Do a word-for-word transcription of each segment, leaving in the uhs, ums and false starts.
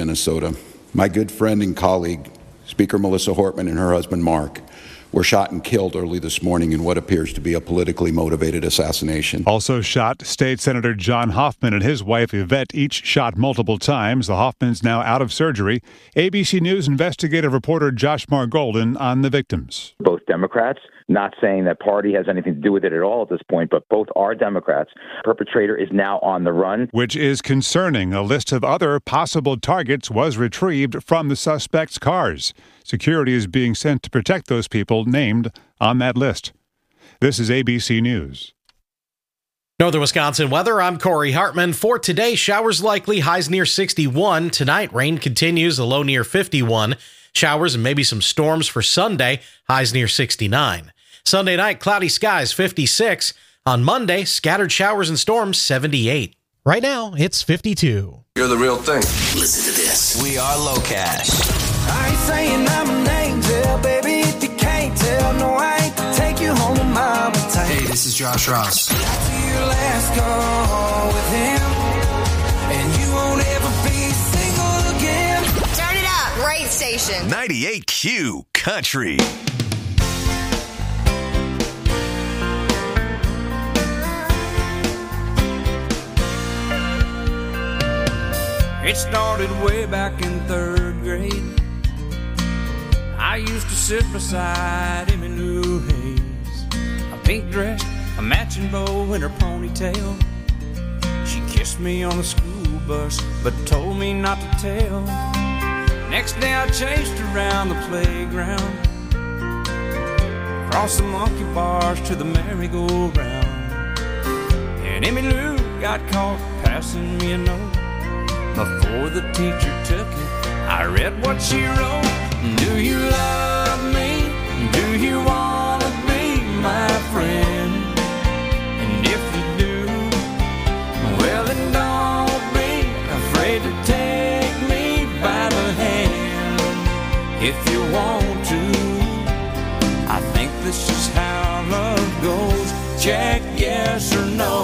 Minnesota. My good friend and colleague, Speaker Melissa Hortman, and her husband Mark were shot and killed early this morning in what appears to be a politically motivated assassination. Also shot, State Senator John Hoffman and his wife Yvette, each shot multiple times. The Hoffmans now out of surgery. A B C News investigative reporter Josh Margolden on the victims. Both Democrats, not saying that party has anything to do with it at all at this point, but both are Democrats. Perpetrator is now on the run. Which is concerning. A list of other possible targets was retrieved from the suspects' cars. Security is being sent to protect those people named on that list. This is A B C News. Northern Wisconsin weather, I'm Corey Hartman. For today, showers likely, highs near sixty-one. Tonight, rain continues, a low near fifty-one. Showers and maybe some storms for Sunday, highs near sixty-nine. Sunday night, cloudy skies, fifty-six. On Monday, scattered showers and storms, seventy-eight. Right now, it's fifty-two. You're the real thing. Listen to this. We are Low Cash. I ain't saying I'm an angel, baby, if you can't tell. No, I ain't to take you home to mama tight. Hey, this is Josh Ross. After your last call with him, and you won't ever be single again. Turn it up, great station. ninety-eight Q Country. It started way back in third grade. I used to sit beside Emmy Lou Hayes, a pink dress, a matching bow in her ponytail. She kissed me on the school bus, but told me not to tell. Next day I chased around the playground, across the monkey bars to the merry-go-round. And Emmy Lou got caught passing me a note. Before the teacher took it, I read what she wrote. Do you love me? Do you want to be my friend? And if you do, well then don't be afraid to take me by the hand. If you want to, I think this is how love goes. Check yes or no.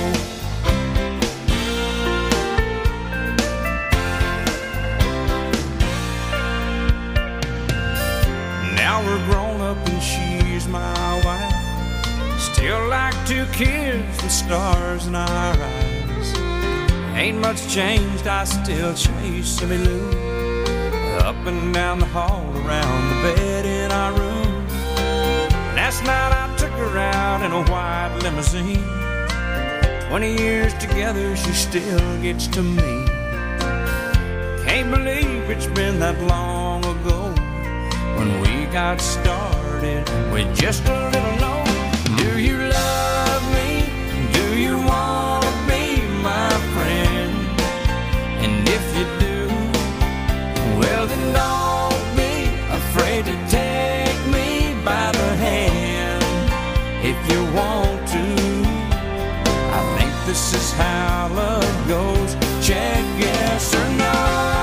Now we're grown up and she's my wife. Still like two kids with stars in our eyes. Ain't much changed, I still chase Emmy Lou up and down the hall, around the bed in our room. Last night I took her out in a white limousine. Twenty years together, she still gets to me. Can't believe it's been that long ago when we got started with just a little note. Do you love me? Do you want to be my friend? And if you do, well then don't be afraid to take me by the hand. If you want to, I think this is how love goes. Check yes or no.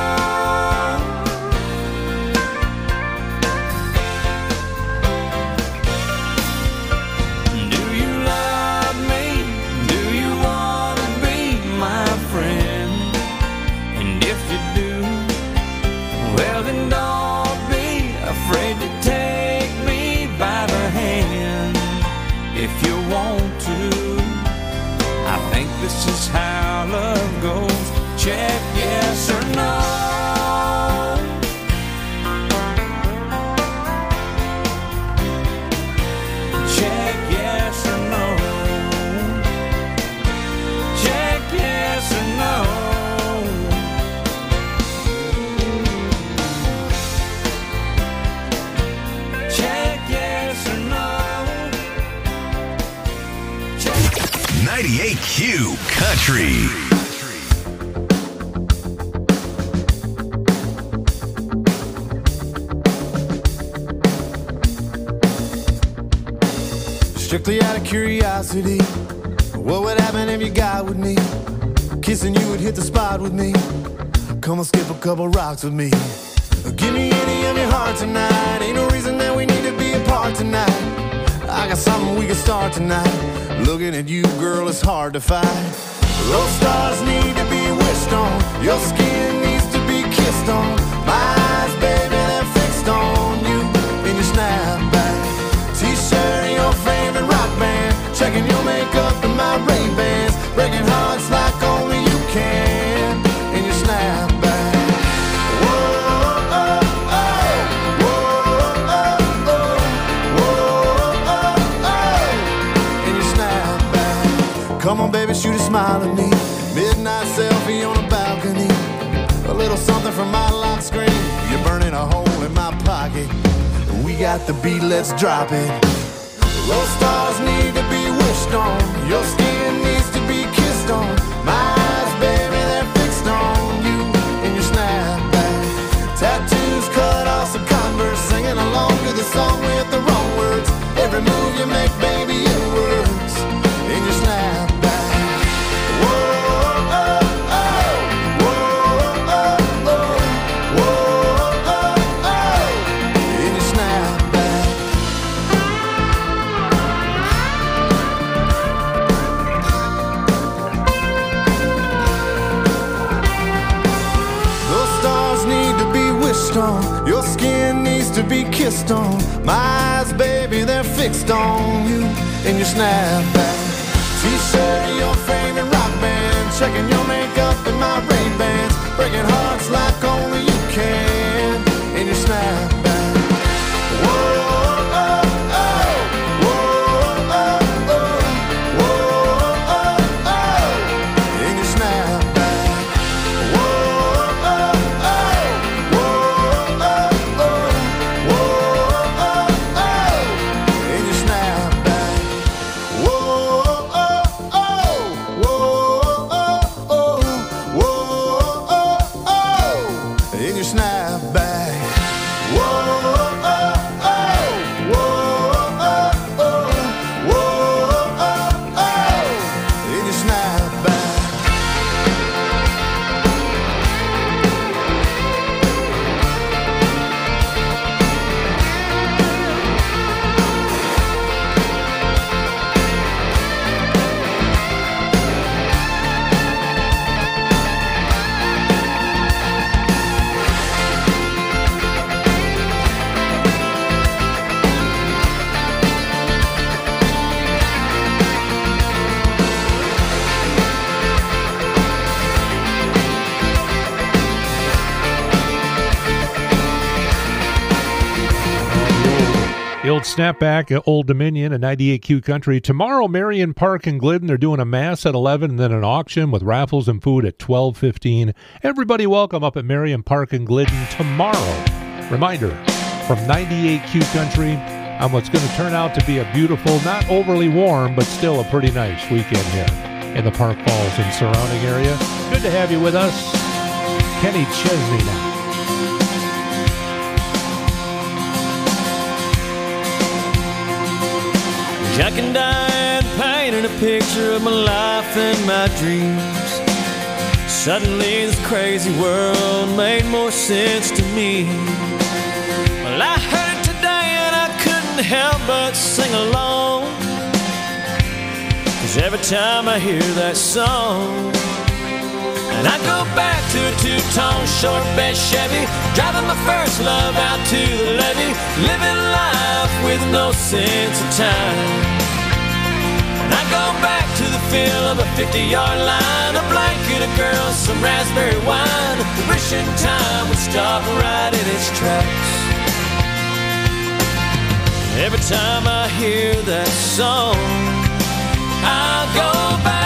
If you want to, I think this is how love goes. Check yes or no. Check yes or no. Check yes or no. ninety-eight Q Country. Strictly out of curiosity, what would happen if you got with me? Kissing you would hit the spot with me. Come and skip a couple rocks with me. Give me any of your heart tonight. Ain't no reason that we need to be apart tonight. I got something we can start tonight. Looking at you, girl, it's hard to fight. Those stars need to be wished on. Your skin needs to be kissed smile at me. Midnight selfie on a balcony. A little something from my lock screen. You're burning a hole in my pocket. We got the beat, let's drop it. Those stars need to be wished on. Your skin needs to be kissed on. My eyes, baby, they're fixed on you and your snapback. Tattoos cut off some Converse, singing along to the song with the wrong words. Every move you make, baby, it works in your snapback. Whoa, oh, oh, whoa, oh, oh, whoa, oh, oh, in your snapback. Those stars need to be wished on. Your skin needs to be kissed on. My eyes, baby, they're fixed on you in your snapback. T-shirt of your favorite rock band. Checking your makeup in my Ray-Bans. Breaking hearts like only you can in your snapback. Whoa, oh, oh, whoa, oh, oh, whoa, oh, oh, in your snapback. Whoa, oh, oh, whoa, oh, oh, whoa, oh, oh, in your snapback. Whoa, oh, oh, whoa, oh, oh, whoa, oh, oh, in your snapback. Whoa, oh, oh, whoa, oh, oh, whoa, oh, oh, in your snapback. The old snapback at Old Dominion and ninety-eight Q Country. Tomorrow, Marion Park and Glidden, they're doing a mass at eleven and then an auction with raffles and food at twelve fifteen. Everybody welcome up at Marion Park and Glidden tomorrow. Reminder, from ninety-eight Q Country on what's going to turn out to be a beautiful, not overly warm, but still a pretty nice weekend here in the Park Falls and surrounding area. Good to have you with us. Kenny Chesney now. Jack and Diane painted a picture of my life and my dreams. Suddenly this crazy world made more sense to me. Well, I heard it today and I couldn't help but sing along. 'Cause every time I hear that song, and I go back to a two-tone short bed Chevy, driving my first love out to the levee, living life with no sense of time. And I go back to the feel of a fifty-yard line, a blanket, a girl, some raspberry wine, wishing time would stop right in its tracks. Every time I hear that song, I go back.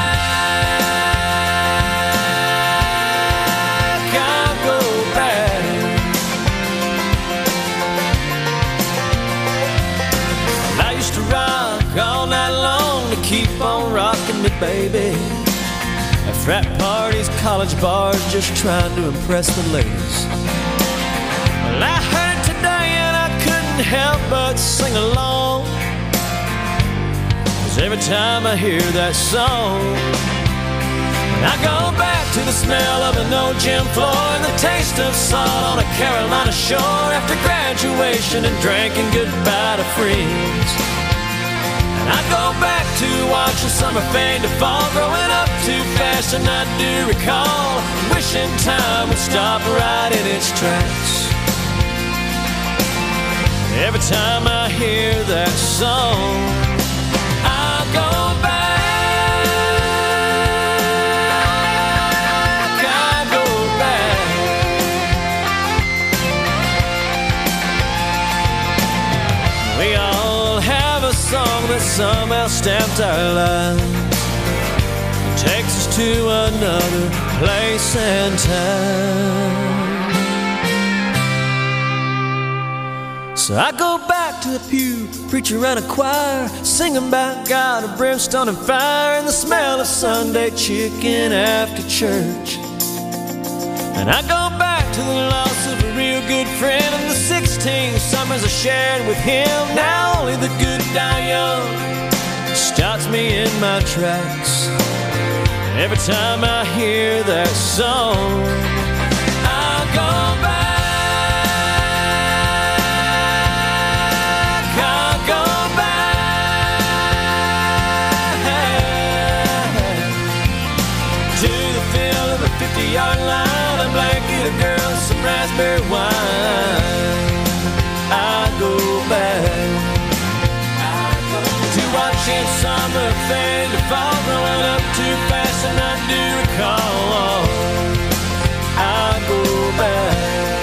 All night long to keep on rocking me, baby. At frat parties, college bars, just trying to impress the ladies. Well, I heard it today and I couldn't help but sing along. 'Cause every time I hear that song, I go back to the smell of an old gym floor and the taste of salt on a Carolina shore after graduation and drinking goodbye to friends. I go back to watching summer fade to fall, growing up too fast and I do recall, wishing time would stop right in its tracks. Every time I hear that song, I go back, I go back. We all have a song that somehow stamped our lives. takes us to another place and time. So I go back to the pew, preacher and a choir, singing about God and brimstone and fire, and the smell of Sunday chicken after church. And I go back to the loss of a real good friend, and the sixteen summers I shared with him. Now only the good die young stops me in my tracks. Every time I hear that song, I go back. fifty-yard line, a blanket, a girl, some raspberry wine. I go back to watching summer fade to fall, growing up too fast and I do recall. I go back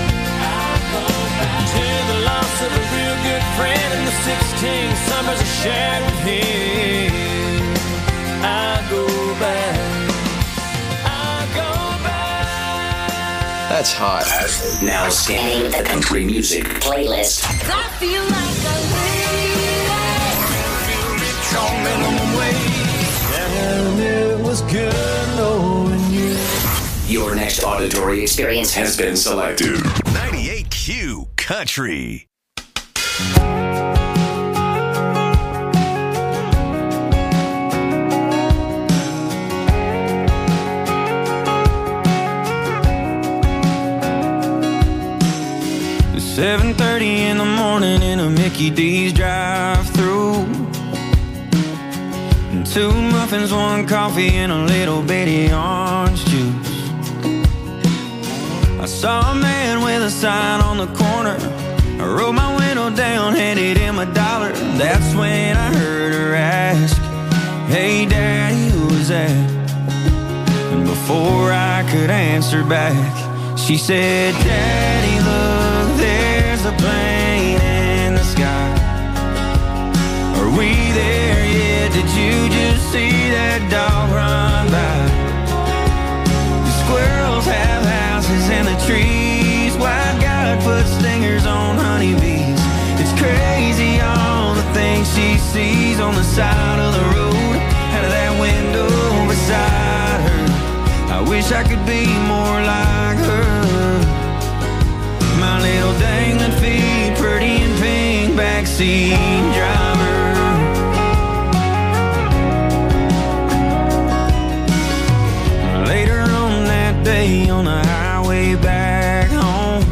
to the loss of a real good friend and the sixteen summers I shared with him. I go back. That's hot. Now scanning the country music playlist. I feel like a lady. It was good knowing you. Your next auditory experience has been selected. ninety-eight Q Country. seven thirty in the morning in a Mickey D's drive-thru, and two muffins, one coffee, and a little bitty orange juice. I saw a man with a sign on the corner. I rolled my window down, handed him a dollar. That's when I heard her ask, "Hey Daddy, who was that?" And before I could answer back, she said, "Daddy, look, there's a plane in the sky. Are we there yet? Did you just see that dog run by? The squirrels have houses in the trees. Why God put stingers on honeybees? It's crazy all the things she sees on the side of the road, out of that window beside her. I wish I could be more like her. My little dangling feet, pretty and pink, backseat driver." Later on that day on the highway back home,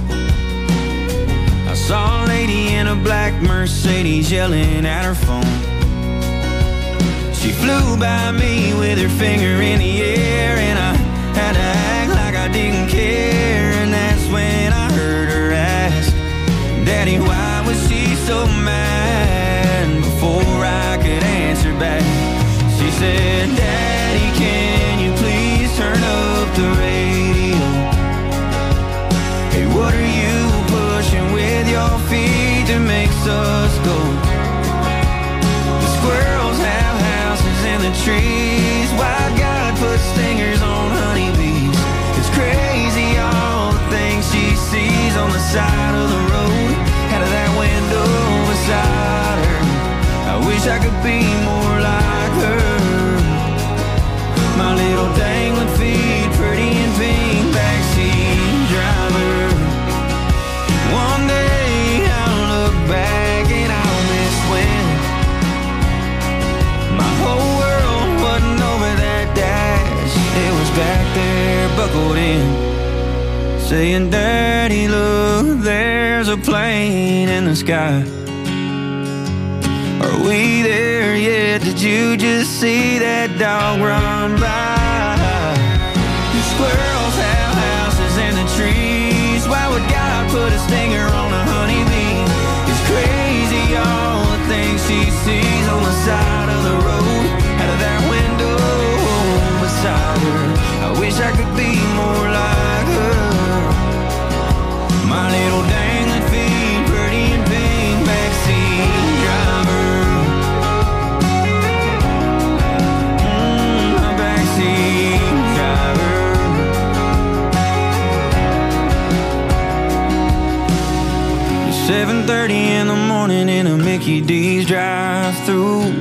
I saw a lady in a black Mercedes yelling at her phone. She flew by me with her finger in the air, and I had to act like I didn't care. And that's when I heard her ask, "Daddy, why was she so mad?" And before I could answer back, she said, "Daddy, can you please turn up the radio? Hey, what are you pushing with your feet that makes us go? The squirrels have houses in the trees. Why God put stingers on honeybees? It's crazy all the things she sees on the side of the road, out of that window beside her. I wish I could be more like her. My little dangling feet, pretty and pink, backseat driver. One day I'll look back and I'll miss when my whole world wasn't over that dash. It was back there buckled in, saying, "Daddy, look, there's a plane in the sky. Are we there yet? Did you just see that dog run by? The squirrels have houses in the trees. Why would God put a stinger on a honeybee? It's crazy all the things she sees on the side of the road, out of that window beside her. I wish I could be more like her. My little dangling feet, pretty and pink, backseat driver." Mm, seven thirty in the morning in a Mickey D's drive-thru.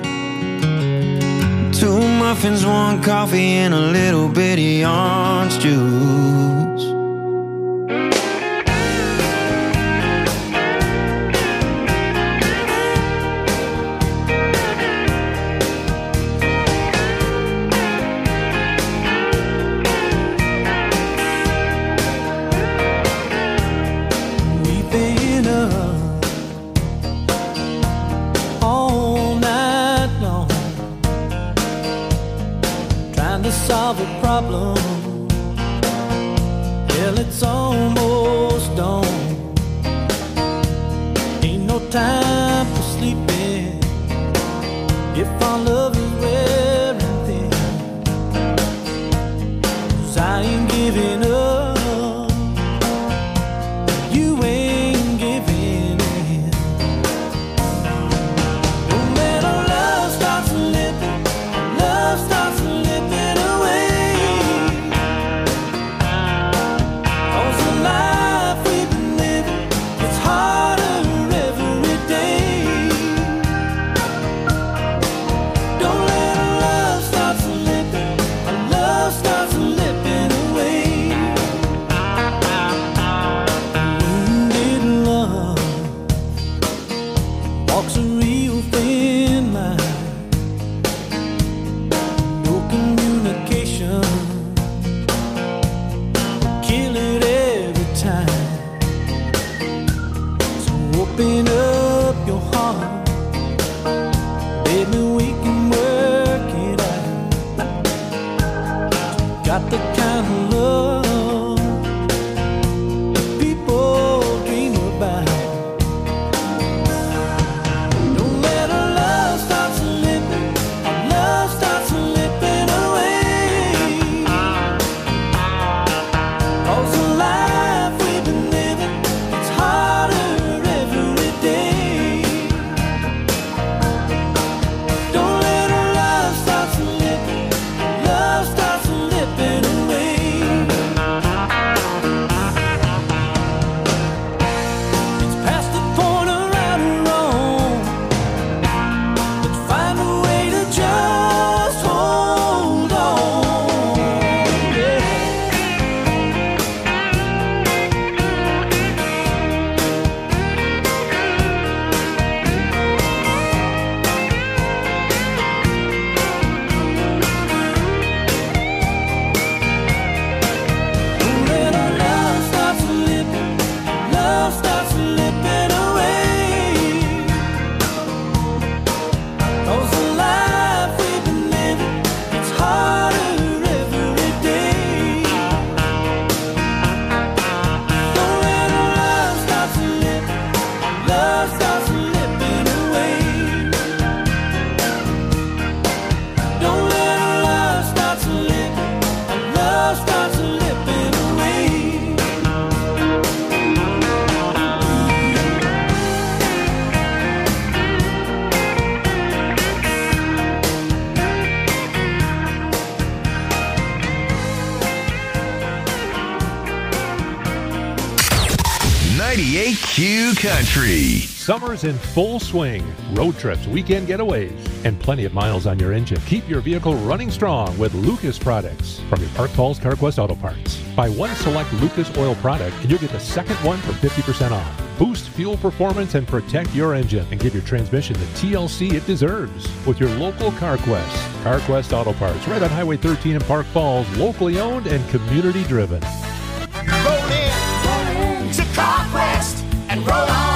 Two muffins, one coffee, and a little bitty orange juice. Solve a problem. Well, it's almost dawn. Ain't no time for sleeping if our love is wearing thin. 'Cause I ain't giving up, you ain't giving in. Don't let our love start slipping, love starts slipping. Open up your heart, baby, we can work it out. Got the kind of love that people dream about. Don't let our love start slipping, our love starts slipping away. 'Cause the life we've been living, it's harder. ninety-eight Q Country. Summer's in full swing. Road trips, weekend getaways, and plenty of miles on your engine. Keep your vehicle running strong with Lucas products from your Park Falls CarQuest Auto Parts. Buy one select Lucas oil product and you'll get the second one for fifty percent off. Boost fuel performance and protect your engine and give your transmission the T L C it deserves with your local CarQuest. CarQuest Auto Parts, right on Highway thirteen in Park Falls, locally owned and community driven. Roll in, roll in to CarQuest and roll on.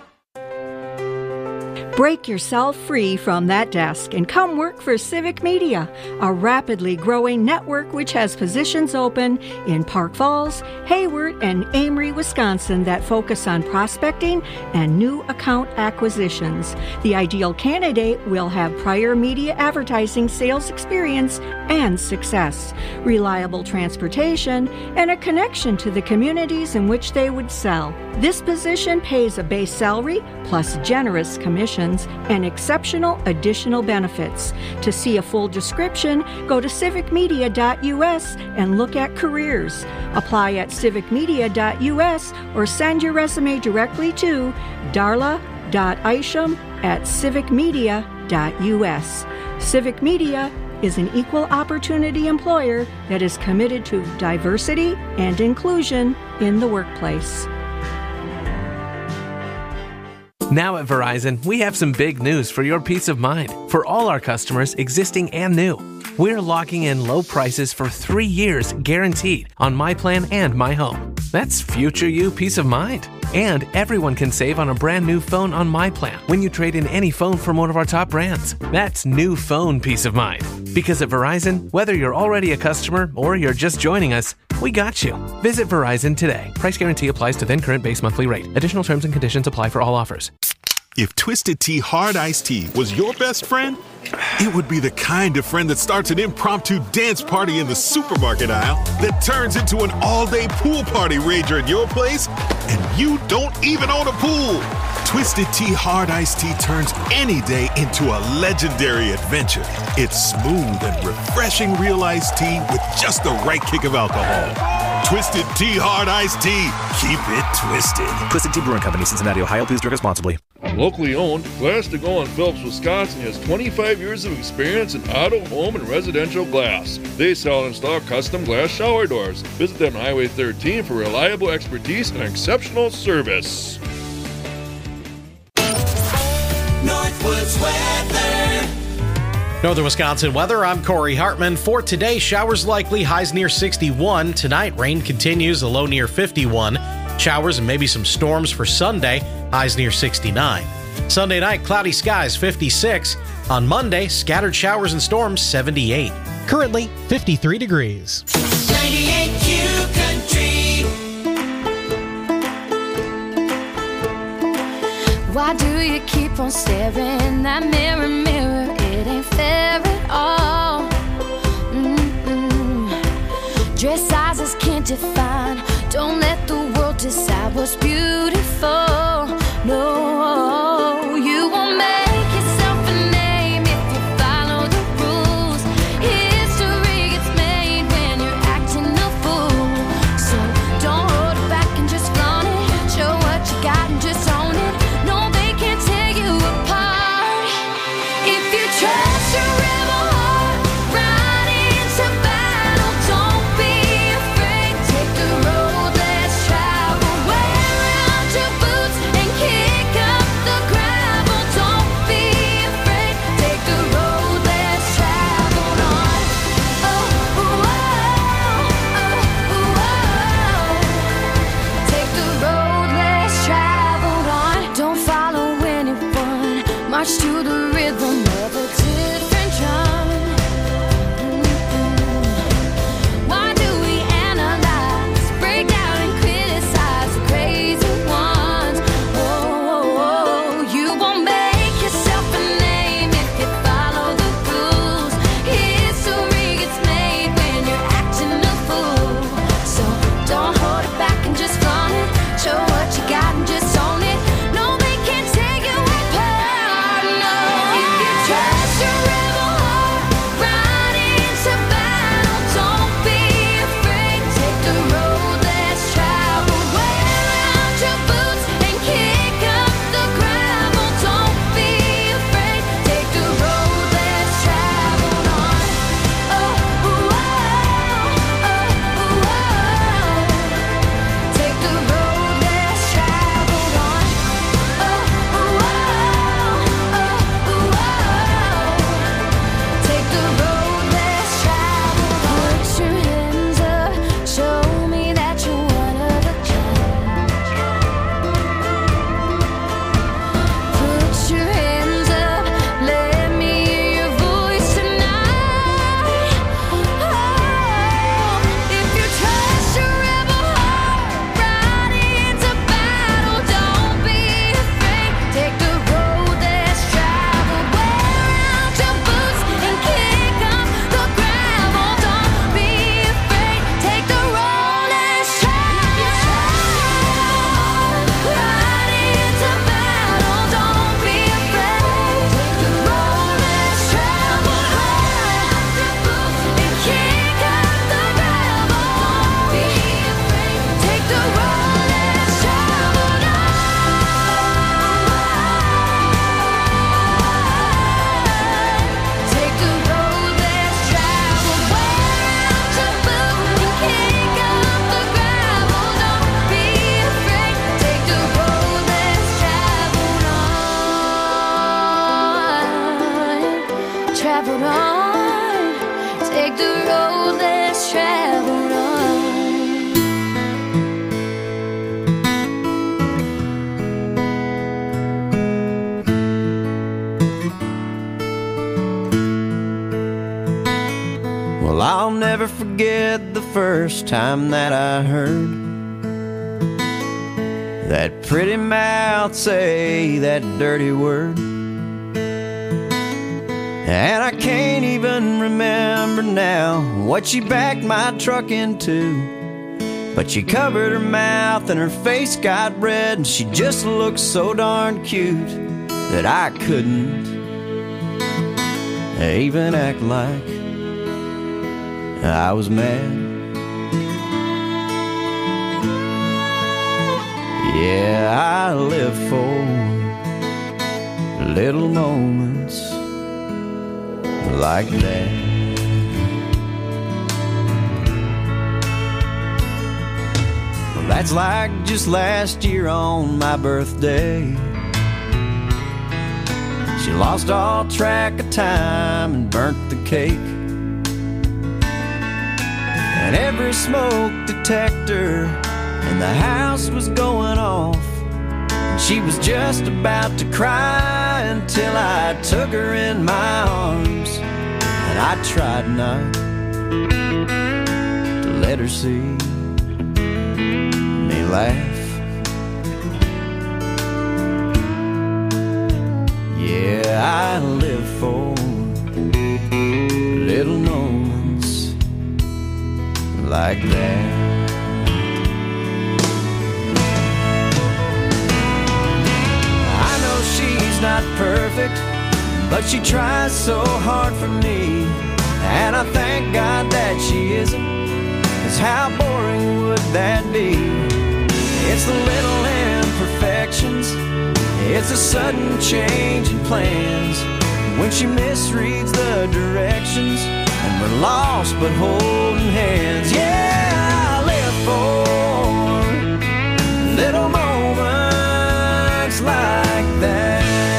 Break yourself free from that desk and come work for Civic Media, a rapidly growing network which has positions open in Park Falls, Hayward, and Amory, Wisconsin that focus on prospecting and new account acquisitions. The ideal candidate will have prior media advertising sales experience and success, reliable transportation, and a connection to the communities in which they would sell. This position pays a base salary plus generous commissions plans, and exceptional additional benefits. To see a full description, go to civic media dot U S and look at careers. Apply at civic media dot U S or send your resume directly to darla dot isham at civic media dot U S. Civic Media is an equal opportunity employer that is committed to diversity and inclusion in the workplace. Now at Verizon, we have some big news for your peace of mind. For all our customers, existing and new, we're locking in low prices for three years guaranteed on My Plan and My Home. That's future you peace of mind. And everyone can save on a brand new phone on My Plan when you trade in any phone from one of our top brands. That's new phone peace of mind. Because at Verizon, whether you're already a customer or you're just joining us, we got you. Visit Verizon today. Price guarantee applies to then current base monthly rate. Additional terms and conditions apply for all offers. If Twisted Tea Hard Iced Tea was your best friend, it would be the kind of friend that starts an impromptu dance party in the supermarket aisle that turns into an all-day pool party rager at your place, and you don't even own a pool. Twisted Tea Hard Iced Tea turns any day into a legendary adventure. It's smooth and refreshing real iced tea with just the right kick of alcohol. Twisted Tea Hard Iced Tea. Keep it twisted. Twisted Tea Brewing Company, Cincinnati, Ohio. Please drink responsibly. Locally owned, Glass to Go in Phillips, Wisconsin has twenty-five years of experience in auto, home, and residential glass. They sell and install custom glass shower doors. Visit them on Highway thirteen for reliable expertise and exceptional service. Northwoods weather. Northern Wisconsin weather, I'm Corey Hartman. For today, showers likely, highs near sixty-one. Tonight, rain continues, a low near fifty-one. Showers and maybe some storms for Sunday, highs near sixty-nine. Sunday night, cloudy skies, fifty-six. On Monday, scattered showers and storms, seventy-eight. Currently, fifty-three degrees. ninety-eight Q Country. Why do you keep on staring that mirror, mirror? It ain't fair at all. Mm-mm. Dress sizes can't define. Don't let the world decide what's beautiful. No, you won't make yourself a name if you follow the rules. History gets made when you're acting a fool. So don't hold it back and just flaunt it. Show what you got and just own it. No, they can't tear you apart. If you trust your rebel heart, ride into battle. Don't be afraid. Take the road less traveled. Wear out your boots and kick up the gravel. Don't be afraid. Take the road less traveled on. Oh, oh, oh, oh, oh. Take the road less traveled on. Don't follow anyone. March to the rhythm of a different drum. Mm-mm. Why do we analyze, break down and criticize the crazy ones? Oh, oh, oh. You won't make yourself a name if you follow the rules. History gets made when you're acting a fool. So don't hold it back and just flaunt it. Show what you got and just own it. No, they can't take you apart. No. forget the first time that I heard that pretty mouth say that dirty word. And I can't even remember now what she backed my truck into, but she covered her mouth and her face got red, and she just looked so darn cute that I couldn't even act like I was mad. Yeah, I live for little moments like that. Well, that's like just last year on my birthday. She lost all track of time and burnt the cake. And every smoke detector in the house was going off, and she was just about to cry until I took her in my arms. And I tried not to let her see me laugh. Yeah, I live for little moments like that. I know she's not perfect, but she tries so hard for me, and I thank God that she isn't, 'cause how boring would that be? It's the little imperfections, it's a sudden change in plans, when she misreads the directions and we're lost but holding hands. Yeah, I live for little moments like that.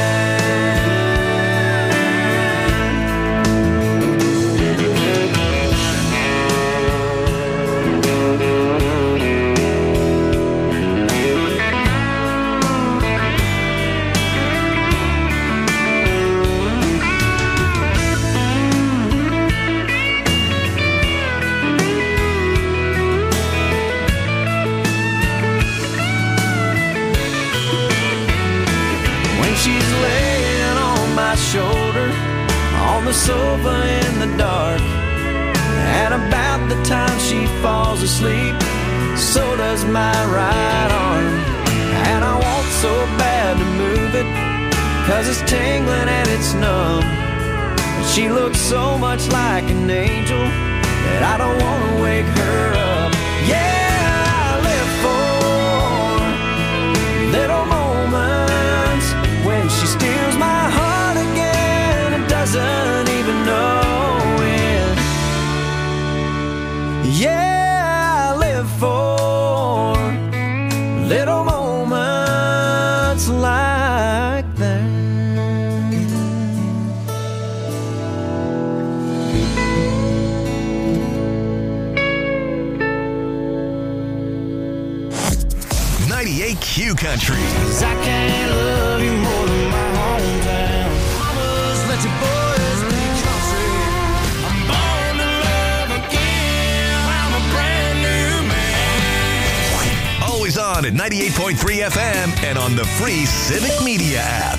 Shoulder on the sofa in the dark, and about the time she falls asleep, so does my right arm. And I want so bad to move it, 'cause it's tingling and it's numb, but she looks so much like an angel that I don't want to wake her up. Yeah, I live for little moments when she steals my heart, doesn't even know it. Yeah, I live for little moments like that. ninety-eight Q Country. 'Cause I can't love you more than my hometown. Mamas, let your boys be country. I'm born to love again. I'm a brand new man. Always on at ninety-eight point three F M and on the free Civic Media app.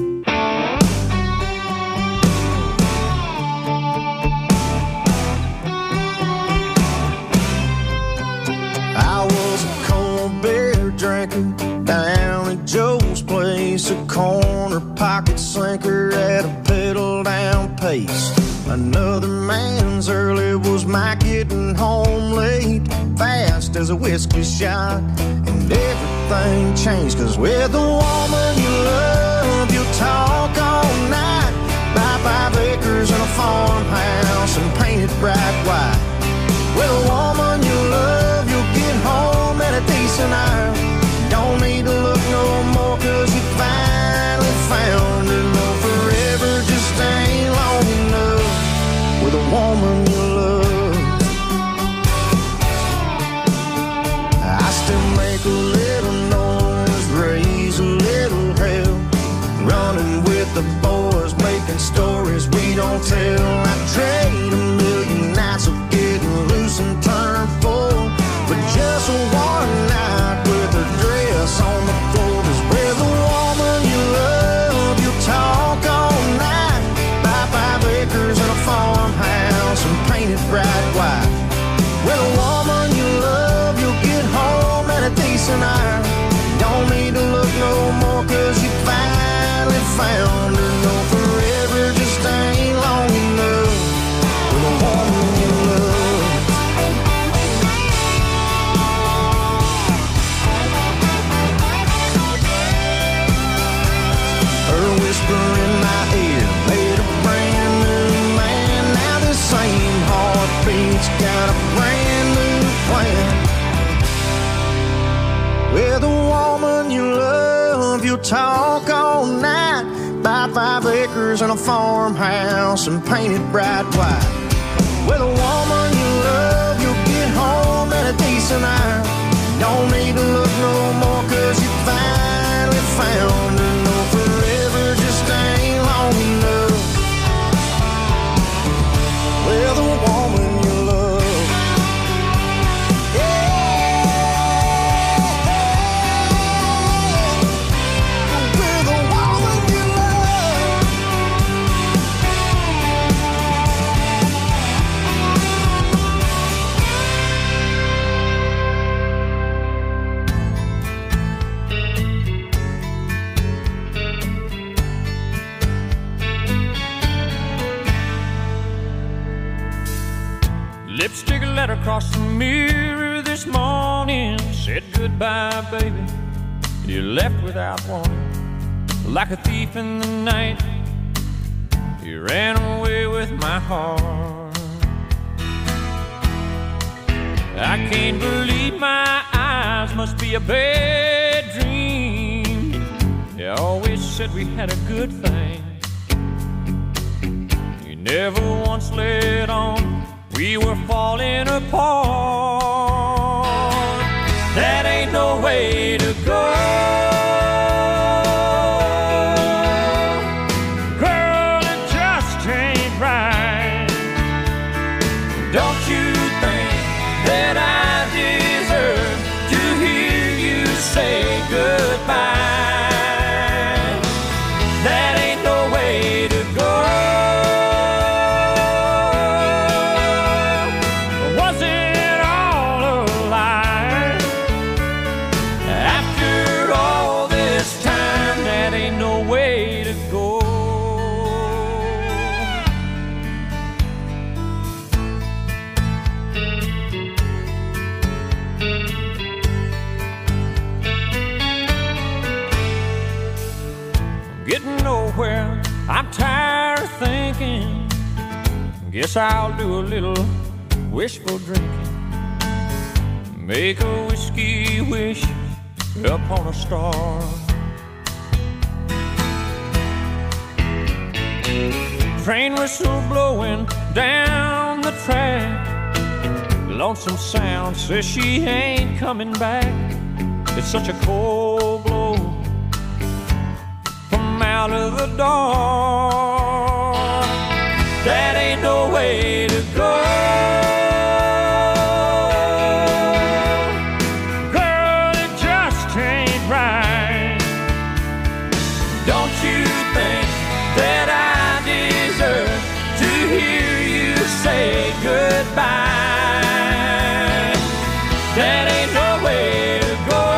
I was a cold beer drinker down at Joe's place, a corner pocket sinker at a pedal down pace. Another man's early was my getting home late, fast as a whiskey shot, and everything changed, 'cause with the woman you love, you'll talk all night, buy five acres and a farmhouse and paint it bright white. With a woman you love, you'll get home at a decent hour. Don't need to look no more, 'cause you finally found her. No, forever just ain't long enough with a woman you love. I still make a little noise, raise a little hell, running with the boys, making stories we don't tell. I trade a million nights of getting loose decent iron. Don't need to look no more, cause you finally found her. No, forever just ain't long enough for the woman you love. Her whisper in my ear made a brand new man. Now the same heartbeat's got a brand new plan. With a woman you love, you'll talk all night. Buy five acres and a farmhouse and paint it bright white. With a woman you love, you'll get home in a decent iron. Don't need to look no more, cause you finally found her. No, forever just ain't long enough. With a woman you love. Lipstick letter across the mirror this morning said goodbye, baby. You left without warning, like a thief in the night. You ran away with my heart. I can't believe my eyes, must be a bad dream. You always said we had a good thing. You never once let on we were falling apart. That ain't no way to go. Girl, it just ain't right. Don't you think that I deserve to hear you say goodbye? That ain't no way to go. I'm tired of thinking. Guess I'll do a little wishful drinking. Make a whiskey wish upon a star. Train whistle blowing down the track. Lonesome sound says she ain't coming back. It's such a cold blow out of the dark. That ain't no way to go. Girl, it just ain't right. Don't you think that I deserve to hear you say goodbye? That ain't no way to go.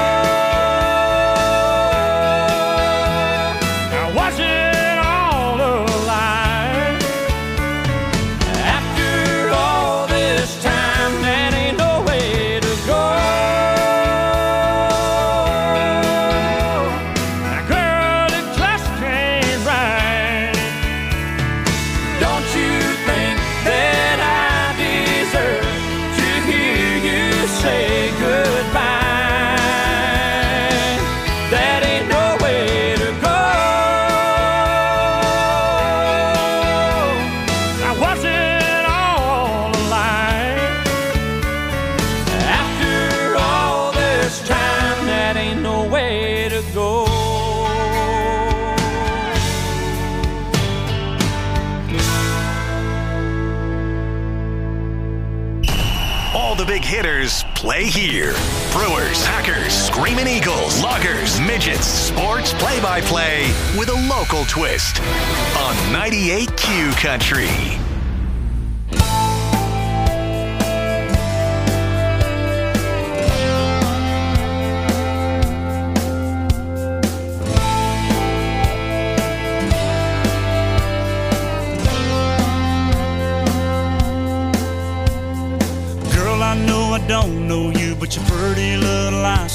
Hitters play here. Brewers, Packers, Screaming Eagles, Loggers, Midgets, sports play-by-play with a local twist on ninety-eight Q Country.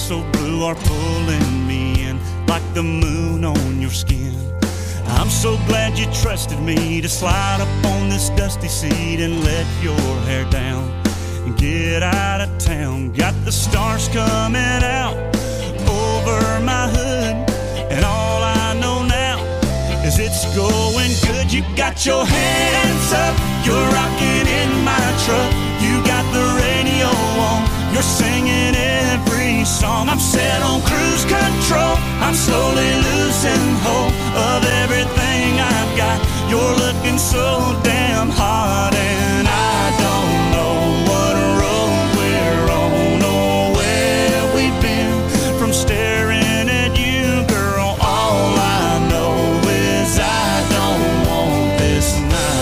so blue are pulling me in like the moon on your skin. I'm so glad you trusted me to slide up on this dusty seat and let your hair down and get out of town. Got the stars coming out over my hood, and all I know now is it's going good. You got your hands up, you're rocking in my truck. You got the radio on, you're singing every song. I'm set on cruise control, I'm slowly losing hope of everything I've got. You're looking so damn hot, and I don't know what road we're on or where we've been from staring at you, girl. All I know is I don't want this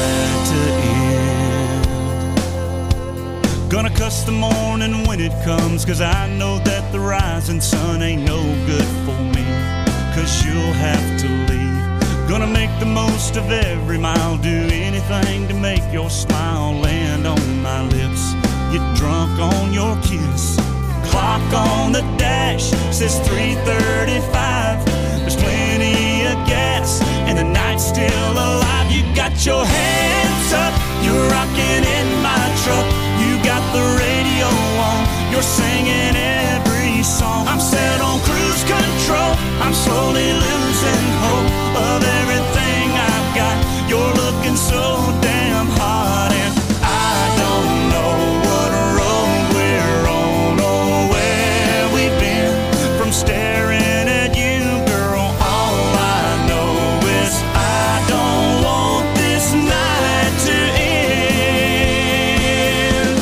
night to end. Gonna cuss the morning when it comes, 'cause I know that the rising sun ain't no good for me, 'cause you'll have to leave. Gonna make the most of every mile, do anything to make your smile land on my lips, get drunk on your kiss. Clock on the dash says three thirty-five. There's plenty of gas and the night's still alive. You got your hands up, you're rocking in my truck. You got the radio on, you're singing every song. I'm set on cruise control, I'm slowly losing hope of everything I've got. You're looking so damn hot, and I don't know what road we're on or where we've been from staring at you, girl. All I know is I don't want this night to end.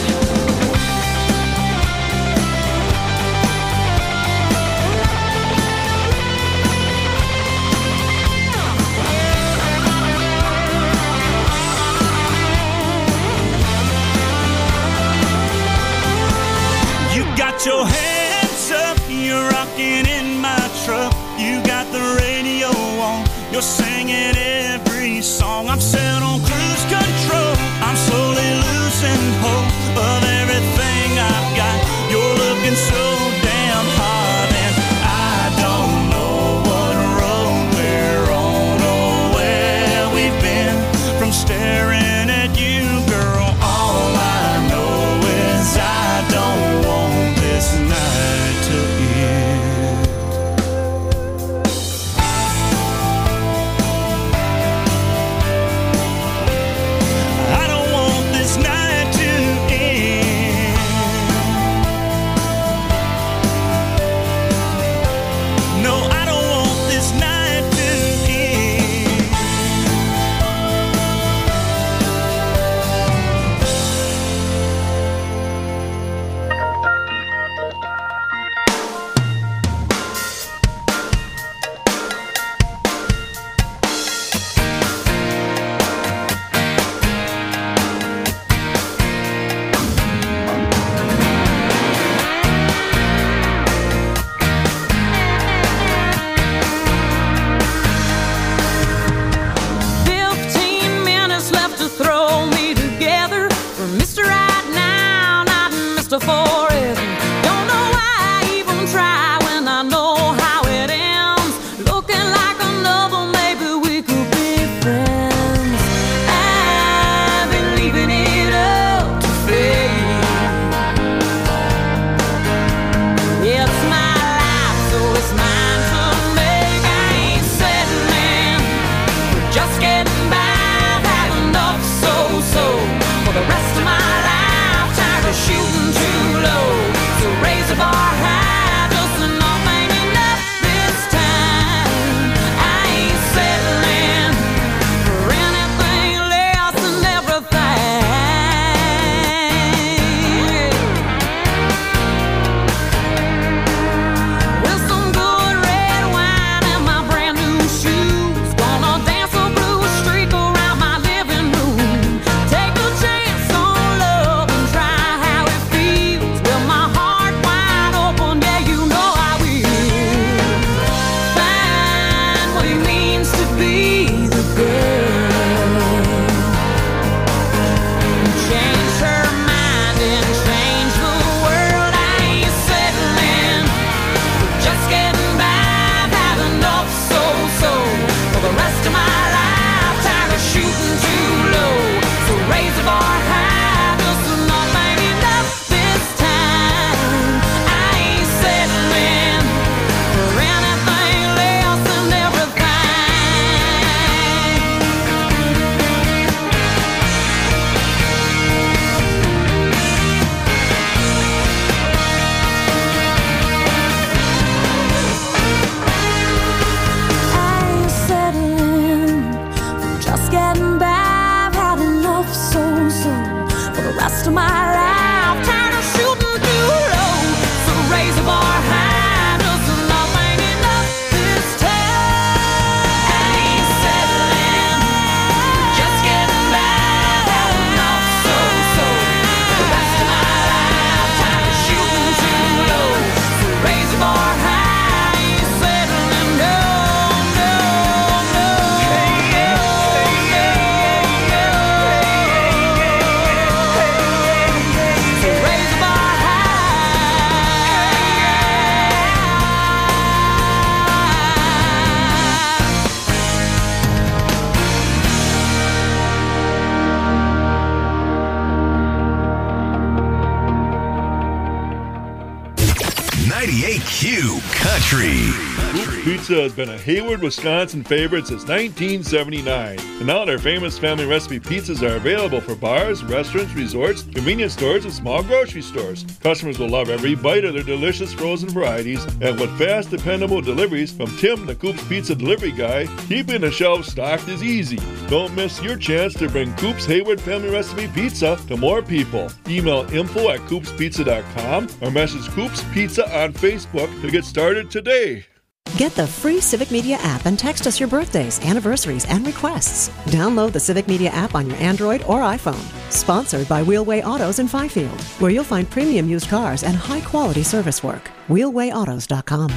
Q Country. Coop's Pizza has been a Hayward, Wisconsin favorite since nineteen seventy-nine. And now their famous family recipe pizzas are available for bars, restaurants, resorts, convenience stores, and small grocery stores. Customers will love every bite of their delicious frozen varieties, and with fast, dependable deliveries from Tim, the Coop's Pizza delivery guy, keeping the shelves stocked is easy. Don't miss your chance to bring Coop's Hayward family recipe pizza to more people. Email info at coops pizza dot com or message Coop's Pizza on Facebook to get started today. Get the free Civic Media app and text us your birthdays, anniversaries, and requests. Download the Civic Media app on your Android or iPhone. Sponsored by Wheelway Autos in Fifield, where you'll find premium used cars and high-quality service work. wheelway autos dot com.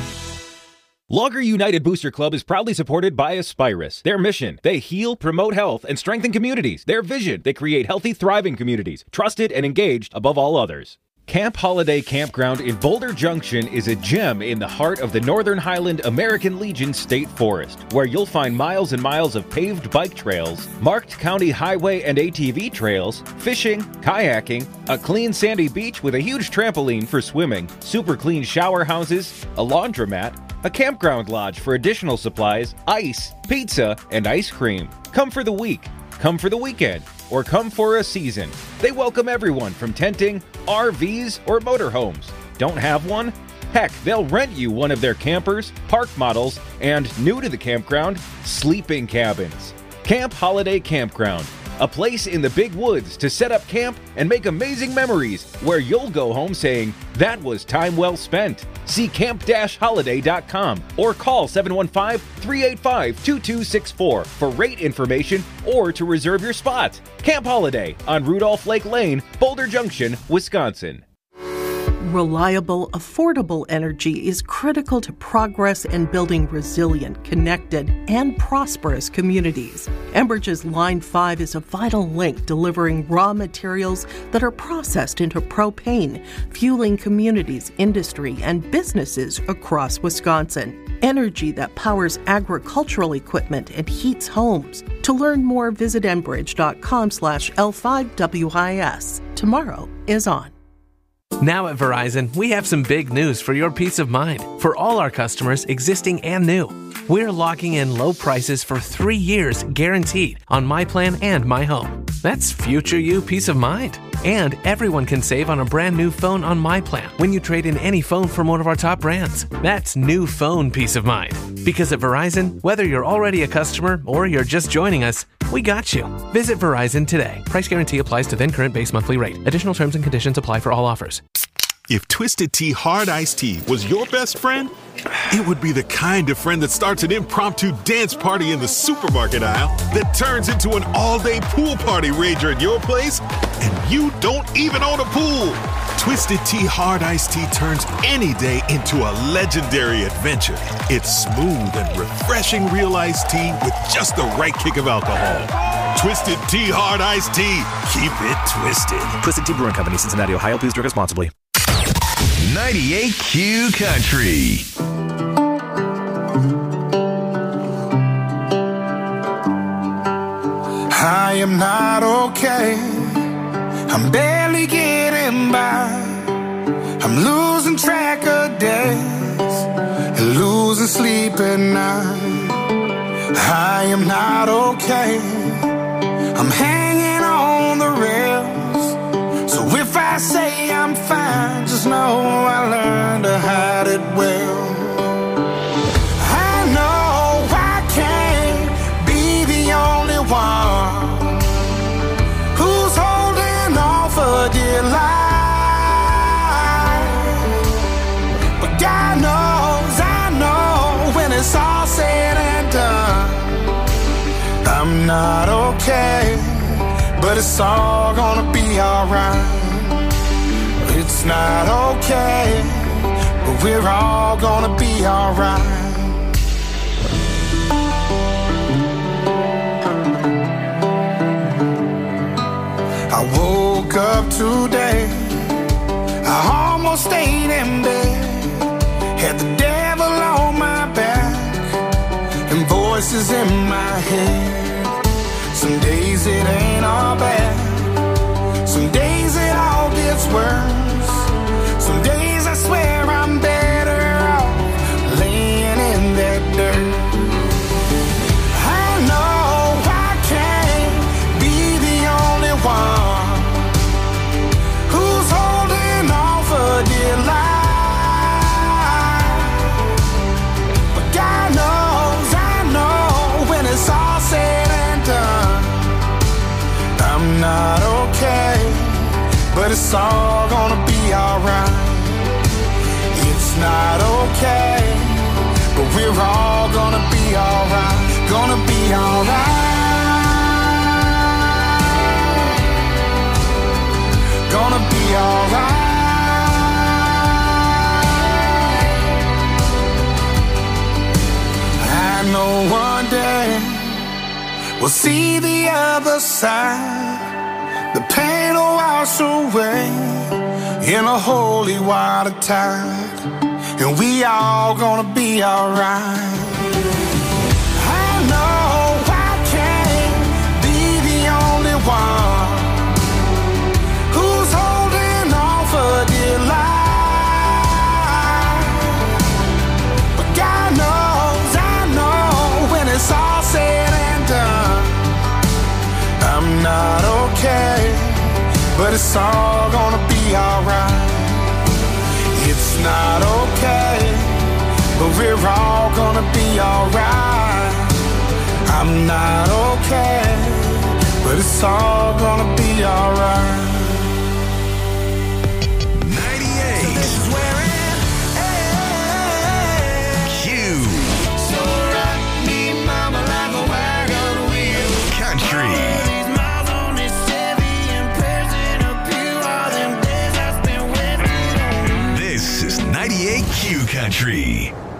Logger United Booster Club is proudly supported by Aspirus. Their mission, they heal, promote health, and strengthen communities. Their vision, they create healthy, thriving communities, trusted and engaged above all others. Camp Holiday Campground in Boulder Junction is a gem in the heart of the Northern Highland American Legion State Forest, where you'll find miles and miles of paved bike trails, marked county highway and A T V trails, fishing, kayaking, a clean sandy beach with a huge trampoline for swimming, super clean shower houses, a laundromat, a campground lodge for additional supplies, ice, pizza, and ice cream. Come for the week, come for the weekend, or come for a season. They welcome everyone from tenting, R Vs, or motorhomes. Don't have one? Heck, they'll rent you one of their campers, park models, and, new to the campground, sleeping cabins. Camp Holiday Campground, a place in the big woods to set up camp and make amazing memories where you'll go home saying, that was time well spent. See camp dash holiday dot com or call seven one five, three eight five, two two six four for rate information or to reserve your spot. Camp Holiday on Rudolph Lake Lane, Boulder Junction, Wisconsin. Reliable, affordable energy is critical to progress and building resilient, connected, and prosperous communities. Enbridge's Line five is a vital link delivering raw materials that are processed into propane, fueling communities, industry, and businesses across Wisconsin. Energy that powers agricultural equipment and heats homes. To learn more, visit enbridge dot com slash L five W I S. Tomorrow is on. Now at Verizon, we have some big news for your peace of mind. For all our customers, existing and new, we're locking in low prices for three years guaranteed on My Plan and My Home. That's future you peace of mind. And everyone can save on a brand new phone on My Plan when you trade in any phone from one of our top brands. That's new phone peace of mind. Because at Verizon, whether you're already a customer or you're just joining us, we got you. Visit Verizon today. Price guarantee applies to then current base monthly rate. Additional terms and conditions apply for all offers. If Twisted Tea Hard Iced Tea was your best friend, it would be the kind of friend that starts an impromptu dance party in the supermarket aisle that turns into an all-day pool party rager at your place, and you don't even own a pool. Twisted Tea Hard Iced Tea turns any day into a legendary adventure. It's smooth and refreshing real iced tea with just the right kick of alcohol. Twisted Tea Hard Iced Tea. Keep it twisted. Twisted Tea Brewing Company, Cincinnati, Ohio. Please drink responsibly. ninety-eight Q Country. I am not okay. I'm barely getting by. I'm losing track of days and losing sleep at night. I am not okay. I'm hanging on the rails. So if I say I'm fine, just know I learned to hide it well. I know I can't be the only one who's holding on for dear life. But God knows, I know when it's all said and done, I'm not okay, but it's all gonna be alright. It's not okay, but we're all gonna be alright. I woke up today, I almost stayed in bed, had the devil on my back and voices in my head. Some days it ain't all bad, some days it all gets worse. Some days I swear I'm better but it's all gonna be alright. It's not okay, but we're all gonna be alright. Gonna be alright. Gonna be alright. I know one day we'll see the other side. The pain will wash away in a holy water tide, and we all gonna be alright. I know I can't be the only one who's holding on for dear life, but God knows, I know when it's all said and done, I'm not okay, but it's all gonna be alright. It's not okay, but we're all gonna be alright. I'm not okay, but it's all gonna be alright. ninety-eight. This is where it ends. Q. So rock me, mama, like a wagon wheel. Country. These miles on this Chevy and prayers in a pew, all them days I spent wasting on you. This is ninety-eight Q Country.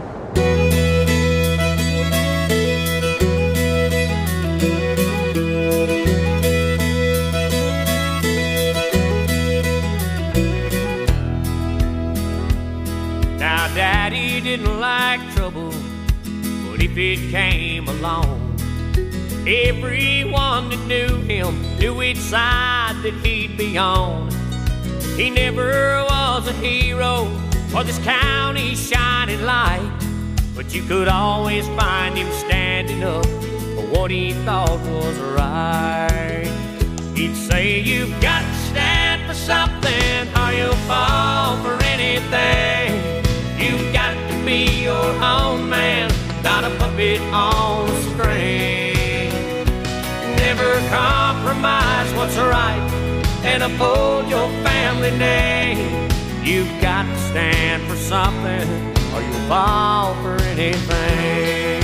Now, Daddy didn't like trouble, but if it came along, everyone that knew him knew which side that he'd be on. He never was a hero or this county's shining light, but you could always find him standing up for what he thought was right. He'd say, you've got to stand for something or you'll fall for anything. You've got to be your own man, not a puppet on a string. Never compromise what's right and uphold your family name. You've got to stand for something or you'll fall for anything.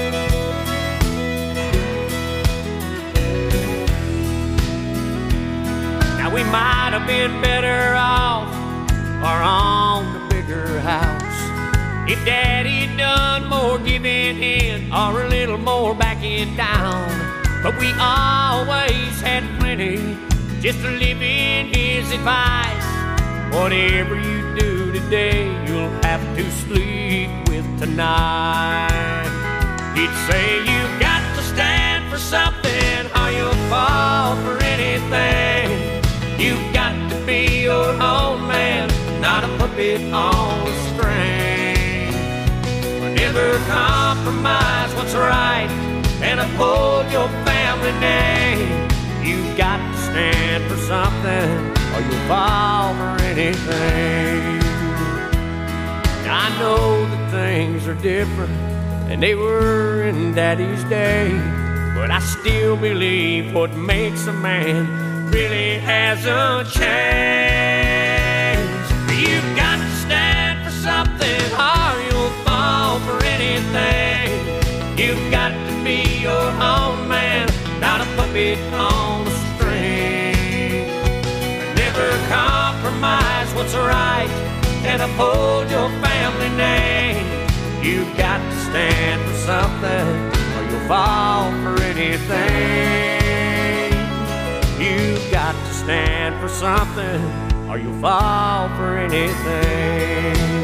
Now we might have been better off or on the bigger house if Daddy'd done more giving in or a little more backing down. But we always had plenty just to live in his advice. Whatever you do today, you'll have to sleep with tonight. He'd say, you've got to stand for something or you'll fall for anything. You've got to be your own man, not a puppet on a string. Never compromise what's right and uphold your family name. You've got to stand for something or you'll fall for anything. Now, I know that things are different and they were in Daddy's day, but I still believe what makes a man really hasn't changed. You've got to stand for something or you'll fall for anything. You've got to be your own man, not a puppet on a string. Never compromise what's right and uphold your family name. You've got to stand for something or you'll fall for anything. You've got to stand for something or you'll fall for anything.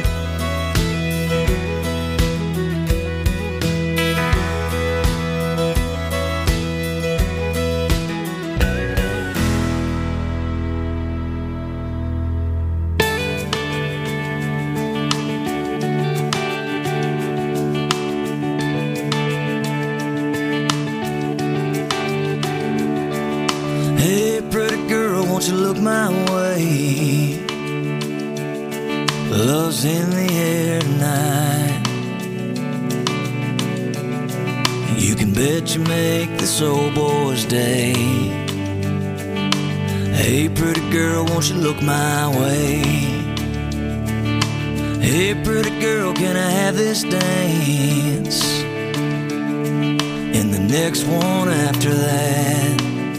Won't you look my way? Love's in the air tonight. You can bet you make this old boy's day. Hey, pretty girl, won't you look my way? Hey, pretty girl, can I have this dance? And the next one after that.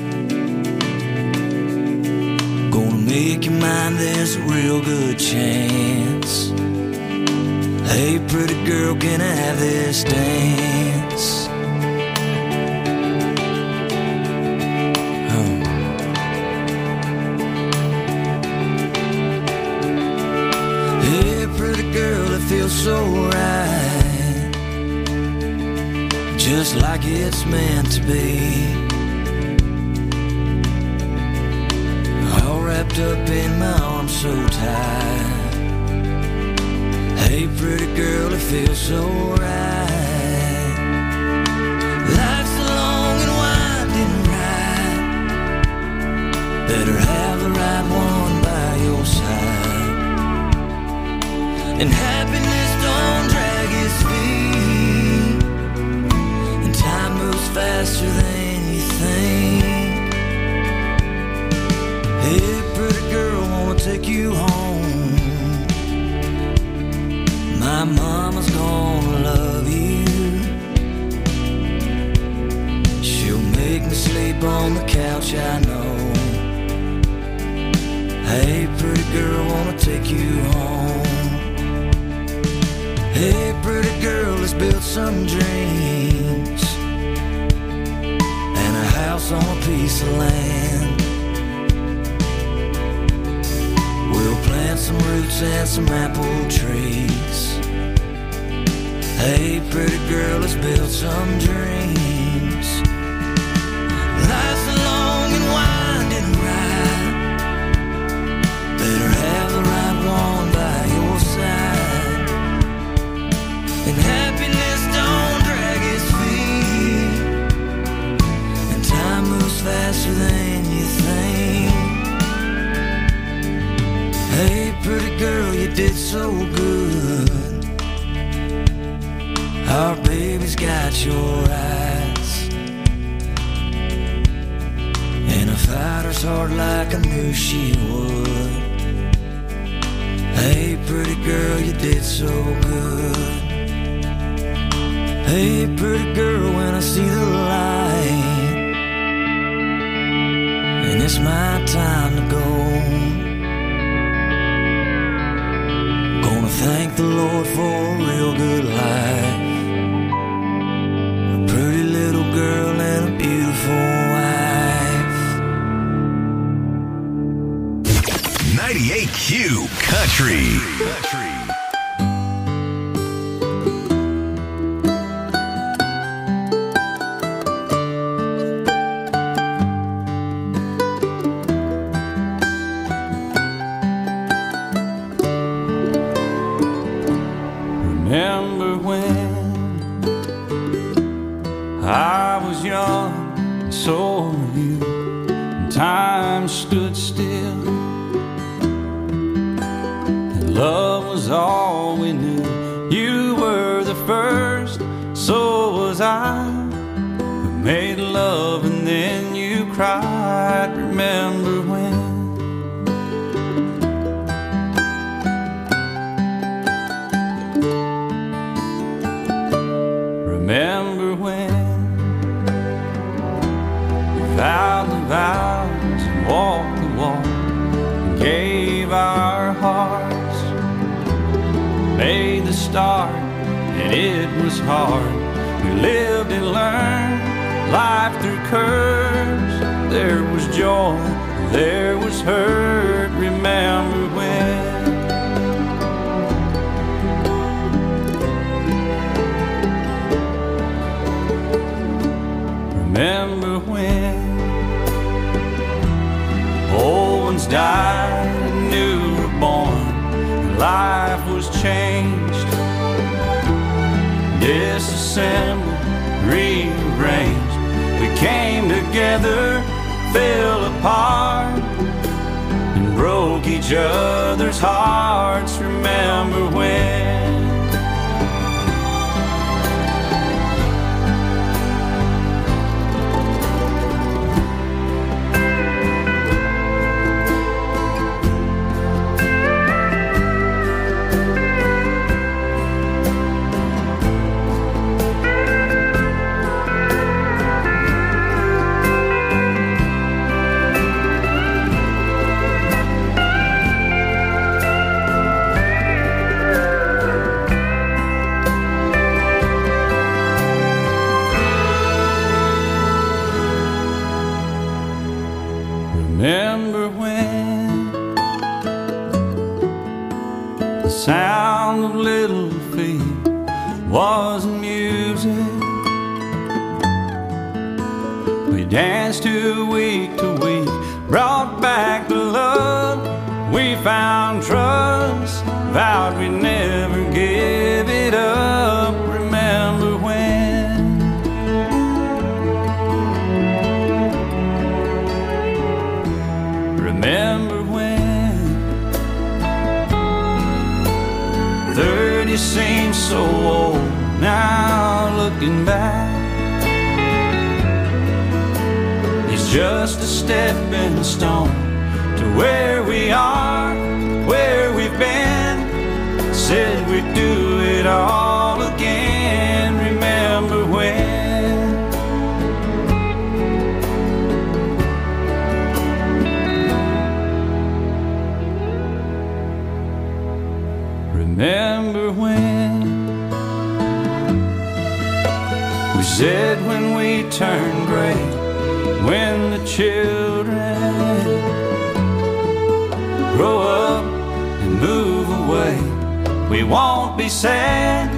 Gonna make you mine, there's a real good chance. Hey, pretty girl, can I have this dance? Oh. Hey, pretty girl, it feels so right, just like it's meant to be. All wrapped up in my arms so tight. Hey, pretty girl, it feels so right. Life's a long and winding ride. Better have the right one by your side. And happiness don't drag its feet, and time moves faster than you think. Hey, pretty girl, wanna take you home. My mama's gonna love you. She'll make me sleep on the couch, I know. Hey, pretty girl, wanna take you home. Hey, pretty girl, let's build some dreams and a house on a piece of land. We'll plant some roots and some apple trees. Hey, pretty girl, let's build some dreams. Life's a long and winding ride. Better have the right one by your side. And happiness don't drag its feet, and time moves faster than you think. Hey, pretty girl, you did so good. Our baby's got your eyes, and a fighter's heart like I knew she would. Hey, pretty girl, you did so good. Hey, pretty girl, when I see the light, and it's my time to go, gonna thank the Lord for a real good life. Girl and a beautiful wife. ninety-eight Q Country. Country. Remember when I was young, and so were you, and time stood still, and love was all we knew. You were the first, so was I, who made love and then you cried. Remember when? Remember when vowed the vows and walked the walk and gave our hearts, made the start, and it was hard. We lived and learned life through curves. There was joy, there was hurt. Remember when? Remember when old ones died and new were born, and life was changed, disassembled, rearranged. We came together, fell apart, and broke each other's hearts. Remember when? believe was music. We danced to week to week, brought back the love. We found trust, vowed we'd never give it up. Remember when? Remember when? Thirty seems so old now, looking back. It's just a stepping stone to where we are, where we've been. Said we'd do it all again. Remember when? Remember when? We said when we turned gray, when the children grow up and move away, we won't be sad,